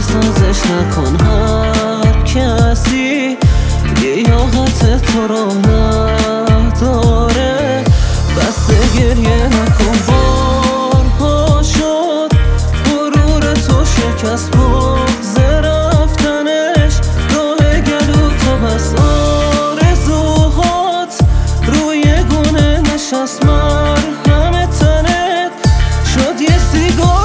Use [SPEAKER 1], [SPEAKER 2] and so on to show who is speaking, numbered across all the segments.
[SPEAKER 1] نسازش نکن هر کسی لیاقت تو رو نداره. بس گریه نکن بارها شد غرور تو شکست بغض رفتنش راه گلو تو بس آرزوهات روی گونه نشست مرهم تنت شد یه سیگار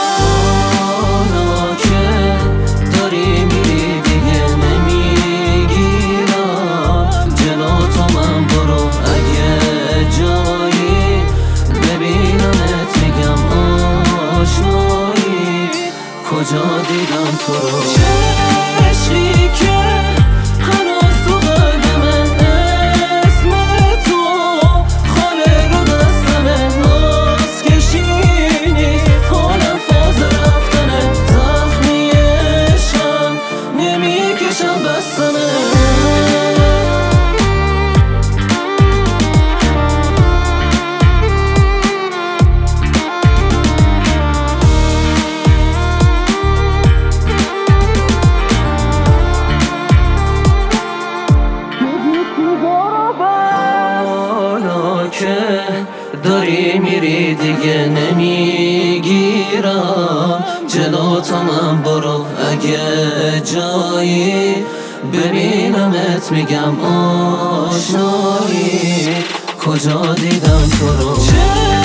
[SPEAKER 1] کجا دیدم تو رو چشمی که هنوز تو قلبمه اسم تو خاله رو دستمه ناز کشینی حالم فاز رفتنه زخمیشم نمیکشم بستنه. که داری میری دیگه نمیگیرم جلوتو من برو اگه جایی ببینمت میگم آشنایی کجا دیدم تو رو